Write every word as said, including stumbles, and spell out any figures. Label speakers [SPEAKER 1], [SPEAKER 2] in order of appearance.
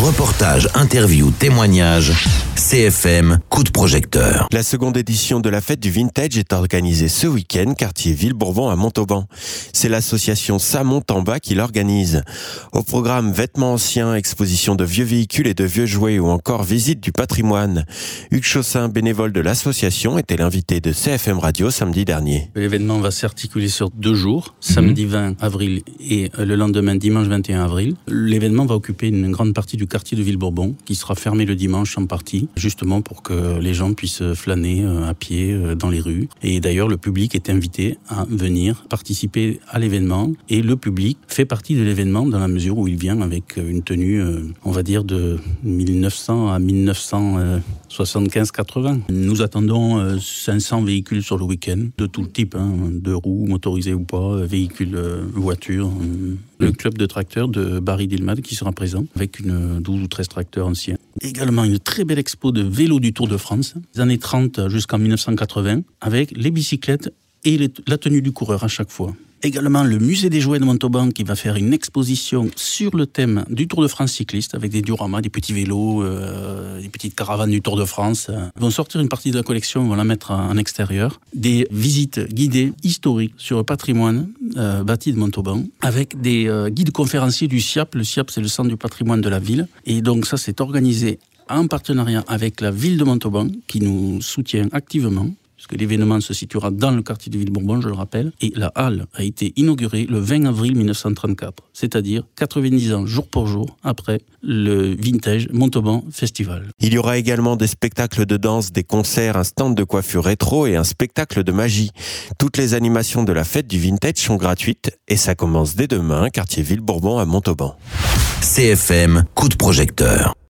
[SPEAKER 1] Reportages, interviews, témoignages, C F M, coup de projecteur.
[SPEAKER 2] La seconde édition de la fête du vintage est organisée ce week-end, quartier Villebourbon à Montauban. C'est l'association Ça monte en bas qui l'organise. Au programme vêtements anciens, exposition de vieux véhicules et de vieux jouets ou encore visite du patrimoine. Hugues Chaussin, bénévole de l'association, était l'invité de C F M Radio samedi dernier.
[SPEAKER 3] L'événement va s'articuler sur deux jours, samedi vingt avril et le lendemain dimanche vingt et un avril. L'événement va occuper une grande partie du quartier de Villebourbon qui sera fermé le dimanche en partie, justement pour que les gens puissent flâner à pied dans les rues. Et d'ailleurs, le public est invité à venir participer à l'événement et le public fait partie de l'événement dans la mesure où il vient avec une tenue, on va dire, de mille neuf cents à mille neuf cent soixante-quinze quatre-vingts. Nous attendons cinq cents véhicules sur le week-end, de tout type, hein, deux roues, motorisés ou pas, véhicules, voitures. Le club de tracteurs de Barry Dillmad qui sera présent avec une douze ou treize tracteurs anciens. Également une très belle expo de vélos du Tour de France, des années trente jusqu'en mille neuf cent quatre-vingts, avec les bicyclettes et les, la tenue du coureur à chaque fois. Également le musée des jouets de Montauban qui va faire une exposition sur le thème du Tour de France cycliste avec des dioramas, des petits vélos, euh, des petites caravanes du Tour de France. Ils vont sortir une partie de la collection, ils vont la mettre en extérieur. Des visites guidées historiques sur le patrimoine euh, bâti de Montauban avec des euh, guides conférenciers du S I A P. Le S I A P, c'est le centre du patrimoine de la ville. Et donc ça, c'est organisé en partenariat avec la ville de Montauban qui nous soutient activement. Parce que l'événement se situera dans le quartier de Villebourbon, je le rappelle, et la halle a été inaugurée le vingt avril mille neuf cent trente-quatre, c'est-à-dire quatre-vingt-dix ans jour pour jour après le Vintage Montauban Festival.
[SPEAKER 2] Il y aura également des spectacles de danse, des concerts, un stand de coiffure rétro et un spectacle de magie. Toutes les animations de la fête du vintage sont gratuites et ça commence dès demain, quartier Villebourbon à Montauban.
[SPEAKER 1] C F M, coup de projecteur.